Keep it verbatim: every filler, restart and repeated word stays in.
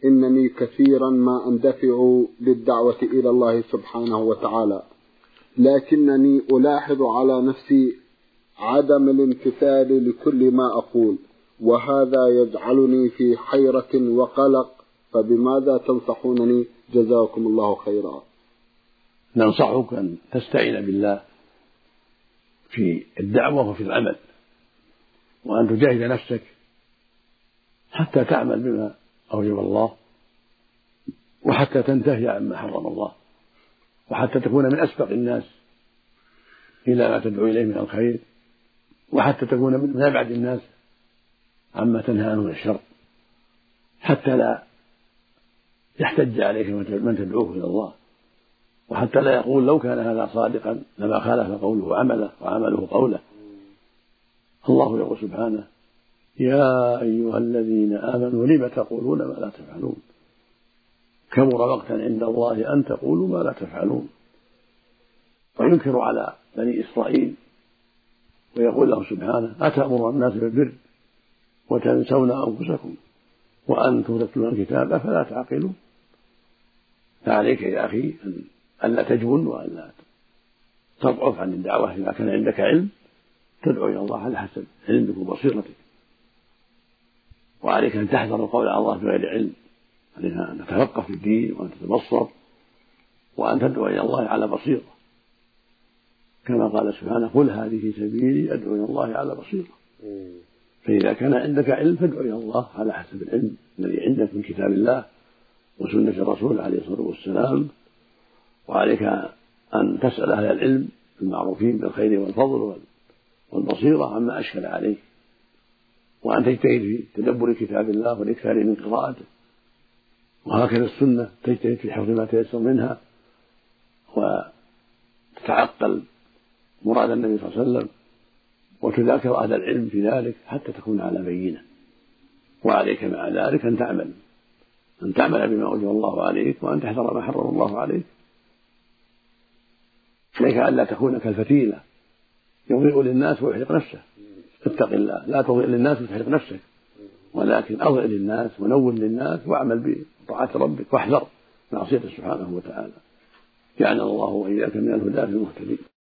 إنني كثيرا ما أندفع للدعوة إلى الله سبحانه وتعالى، لكنني ألاحظ على نفسي عدم الامتثال لكل ما أقول، وهذا يجعلني في حيرة وقلق، فبماذا تنصحونني جزاكم الله خيرا؟ ننصحك أن تستعين بالله في الدعوة وفي العمل، وأن تجاهد نفسك حتى تعمل بما أوجب الله، وحتى تنتهي عما حرم الله، وحتى تكون من أسبق الناس إلى ما تدعو إليه من الخير، وحتى تكون من أبعد الناس عما تنهى عنه من الشر، حتى لا يحتج عليك من تدعوه إلى الله، وحتى لا يقول لو كان هذا صادقا لما خالف قوله عمله وعمله قوله. الله يقول سبحانه: يا أيها الذين آمنوا لم تقولون ما لا تفعلون، كبر مقتا عند الله أن تقولوا ما لا تفعلون. وينكر على بني إسرائيل ويقول له سبحانه: أتأمر الناس بالبر وتنسون أنفسكم وأنتم تتلون الكتاب أفلا تعقلون. فعليك يا أخي أن لا تجبن وأن لا تضعف عن الدعوة. إذا كان عندك علم تدعو إلى الله على حسب علمك وبصيرتك، وعليك أن تحذر القول على الله بغير علم، عليك أن تتفقه في الدين وأن تتبصر وأن تدعو إلى الله على بصيرة، كما قال سبحانه: قل هذه سبيلي أدعو إلى الله على بصيرة. فإذا كان عندك علم فادعو إلى الله على حسب العلم الذي عندك من كتاب الله وسنة الرسول عليه الصلاة والسلام، وعليك أن تسأل أهل العلم المعروفين بالخير والفضل والبصيرة عما أشكل عليك، وأن تجتهد في تدبر كتاب الله والإكثار من قراءته، وهكذا السنة تجتهد في حفظ ما تيسر منها، وتتعقل مراد النبي صلى الله عليه وسلم، وتذاكر أهل العلم في ذلك حتى تكون على بينة. وعليك مع ذلك أن تعمل أن تعمل بما أوجب الله عليك، وأن تحذر ما حرم الله عليك. عليك ألا تكون كالفتيلة يضيء للناس ويحرق نفسه. اتق الله، لا تضيء للناس وتحرق نفسك، ولكن أضئ للناس ونور للناس، واعمل بطاعة ربك، واحذر معصيته سبحانه وتعالى. جعلنا الله وإياك من الهداة المهتدين.